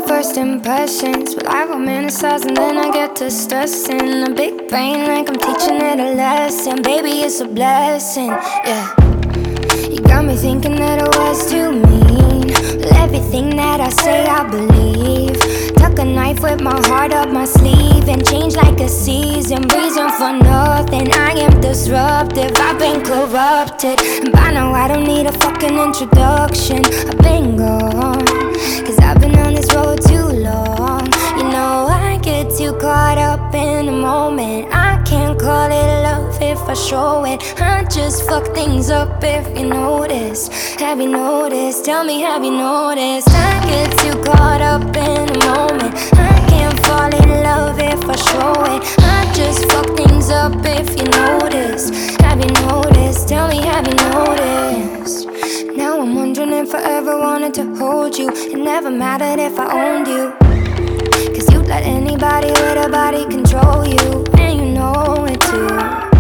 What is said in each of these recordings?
first impressions, but I romanticize and then I get to stressing. A big brain like I'm teaching it a lesson. Baby, it's a blessing, yeah. You got me thinking that I was too mean. Well, everything that I say I believe. Tuck a knife with my heart up my sleeve and change like a season. Reason for nothing, I am disruptive. I've been corrupted, and by now I don't need a fucking introduction. I've been gone, cause I've been on this road too long. You know I get too caught up in the moment. I can't call it love if I show it. I just fuck things up if you notice. Have you noticed? Tell me, have you noticed? I get too caught up in the moment. I can't fall in love if I show it. I just fuck things up if you notice. Have you noticed? Tell me, have you noticed? Now I'm wondering if I ever wanted to hold you. It never mattered if I owned you, cause you'd let anybody with a body control you, and you know it too.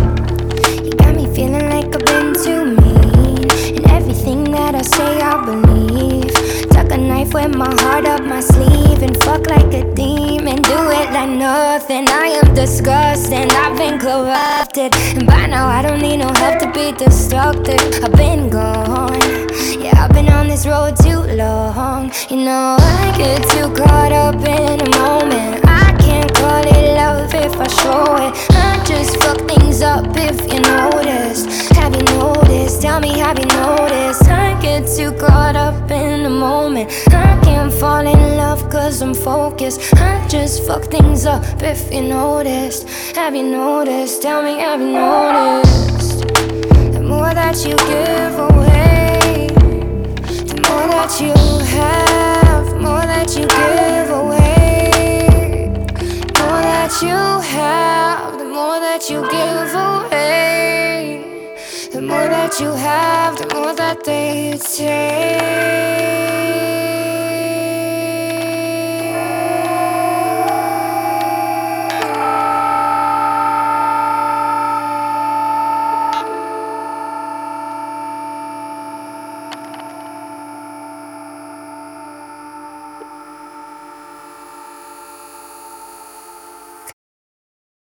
You got me feeling like I've been too mean, and everything that I say I believe. Tuck a knife with my heart up my sleeve and fuck like a demon. Do it like nothing, I am disgusting. I've been corrupted, and by now I don't need no help to be destructive. I've been gone, yeah, I've been on this road too long. You know I get too caught up in the moment. I can't call it love if I show it. I just fuck things up if you notice. Have you noticed? Tell me, have you noticed? I get too caught up in the moment. I can't fall in love cause I'm focused. I just fuck things up if you noticed. Have you noticed? Tell me, have you noticed? The more that you give away, the more that you have, the more that you give away. The more that you have, the more that you give away. The more that you have, the more that they take.